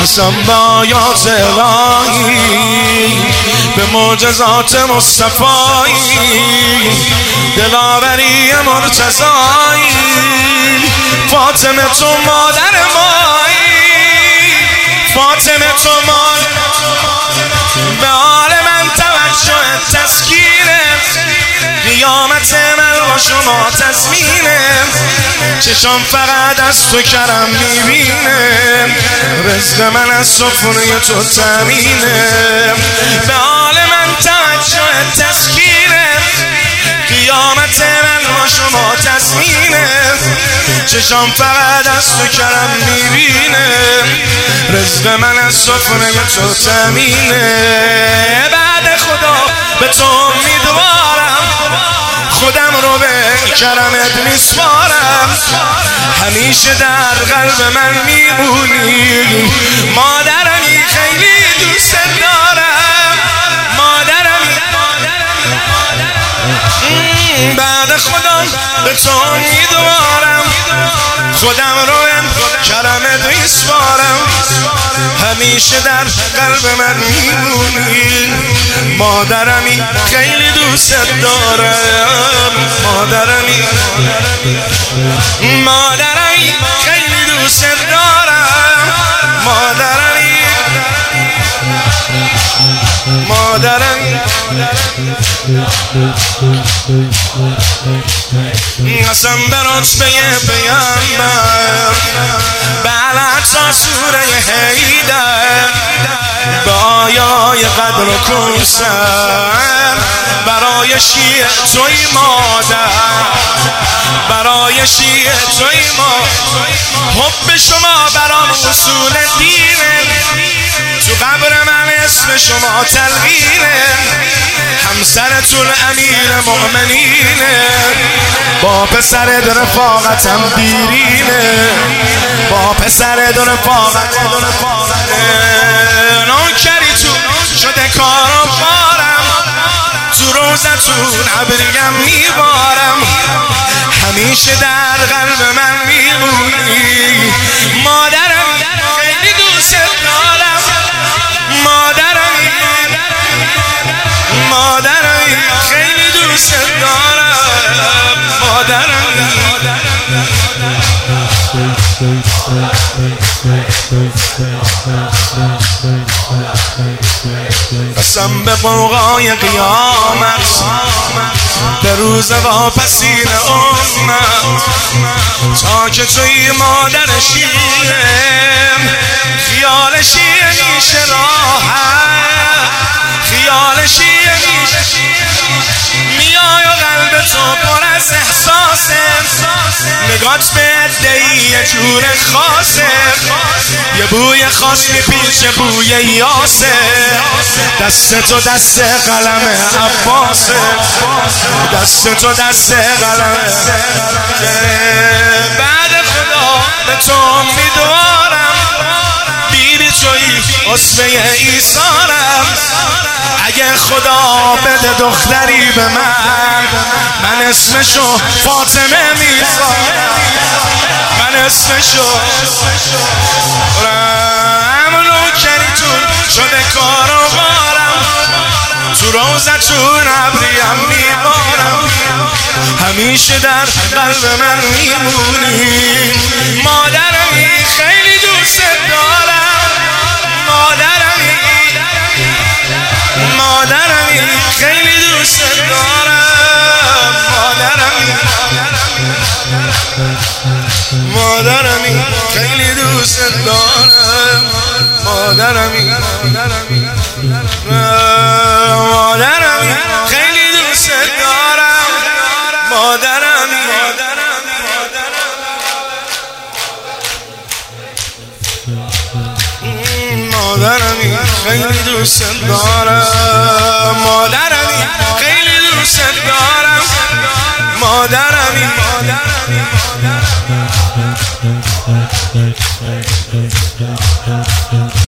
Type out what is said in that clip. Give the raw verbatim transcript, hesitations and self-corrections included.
قسم به آیات الهی، به معجزات مصطفایی، دلاوری مرتضایی، فاطمه تو مادر مایی، فاطمه تو مادر، به حال من توجه تسکینه، قیامت من با شما تضمینه، چشم فقط از تو کرم میبینه، رزق من از سفره تو تامینه، به حال من توجه تسکینه، قیامت من با شما تضمینه، چشم فقط از تو کرم میبینه، رزق من از سفره تو تامینه. بعد خدا به تو امیدوارم، خودم رو به کرمت میسپارم، همیشه در قلب من میمونی، مادرمی خیلی دوست دارم، مادرمی. بعد خدا به تو امیدوارم، خودم رو به کرمت میسپارم، همیشه در قلب من میمونی، مادرمی خیلی دوست دارم، مادرمی، مادرمی خیلی دوست دارم، مادرمی، مادرمی. قسم برات به پیامبر، بلعت سوره حیدر، به آیای قدر و کوثر، برای شیعه توی مادر، برای شیعه توی مادر، حب شما برام اصول دینه، تو قبر من اسم شما تلقینه، همسرتون امیر مؤمنینه، با پسر در رفاقتم دیرینه، با پسر در رفاقتم نوکریتون شده کارم بارم، تو روزتون ابریم میبارم، همیشه در قلب من میمونی، مادرم خیلی دوست دارم، مادرم، مادرم خیلی دوست دارم، مادرم. قسم به قوقای قیامت، به روز واپسین امت، تا که توی مادر شیعه، خیال شیعه میشه راحت، خیال شیعه میای و قلب تو پر از احساسه، نگات به عده‌ای یه جور خاصه، یه بوی خاص میپیچه بوی یاسه، دست تو دست قلم عباسه، دست تو دست قلم. بعد خدا به تو امیدوارم، بیبی توی عصبه ایثارم، اگه خدا بده دختری به من، من اسمشو فاطمه میذارم، من اسمشو رم نوکریتون شده کاروبارم، تو روزتون ابریم میبارم، همیشه در قلب من میمونی، مادرمی خیلی دوست دارم، مادرمی، مادرمی خیلی دوست دارم، مادرمی، مادرمی خیلی دوست دارم، مادرمی، مادرمی خیلی دوست دارم، مادرمی، مادرمی خیلی دوست دارم.